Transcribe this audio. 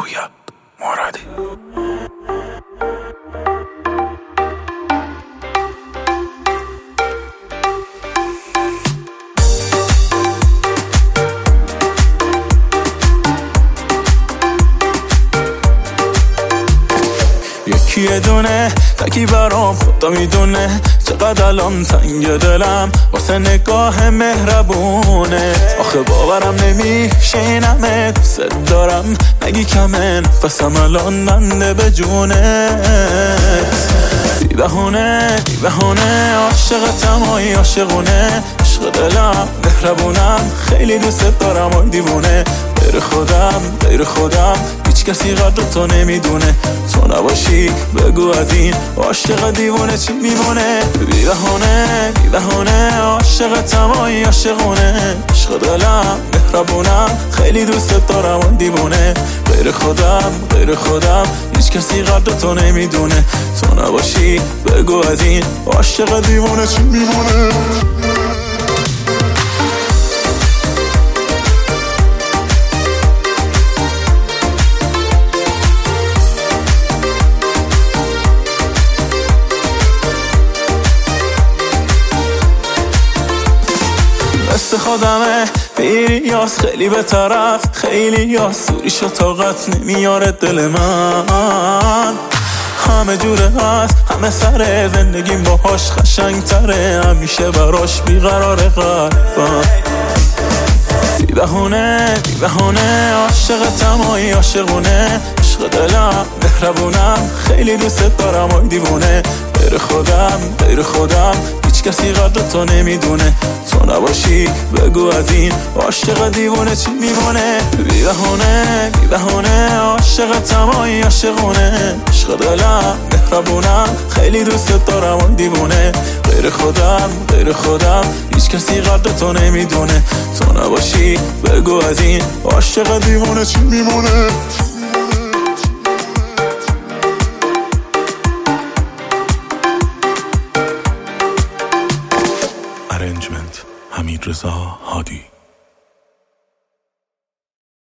رویا مرادی. یه دونه تکی برام خدا میدونه چقدر الان تنگ دلم واسه نگاه مهربونه. آخه باورم نمیشه این همه دوست دارم نگی کمه نفسم الان بنده به جونت. بی بهونه عاشقتم آی عاشقونه عشق دلم مهربونم خیلی دوست دارم آی دیوونه. غیر خودم هیچ کسی قدر تو نمیدونه. تو نباشی بگو از این عاشق دیوونه چی میمونه. بی بهونه عاشقتم آی عاشقونه عشق دلم مهربونم خیلی دوست دارم آی دیوونه. غیر خودم هیچ کسی قدر تو نمیدونه. تو نباشی بگو از این عاشق دیوونه چی میمونه. مثل خودمه بیری یاس خیلی به طرف خیلی یاس سوریش و طاقت نمیاره دل من. همه جوره هست همه سره زندگیم باهاش قشنگ تره همیشه براش بیقراره قلبم. بی بهونه عاشقتم آی عاشقونه عشق دلم مهربونم خیلی دوست دارم آی دیوونه. غیر خودم هیچ کسی قدر تو نمیدونه. تو نباشی بگو از این عاشق دیوونه چی میمونه. بی بهونه عاشقتم آی عاشقونه عشق دلم مهربونم خیلی دوست دارم آی دیوونه. غیر خودم هیچ کسی قدر تو نمیدونه. تو نباشی بگو از این عاشق دیوونه چی میمونه. ارنجمنت حمیدرضا هادی.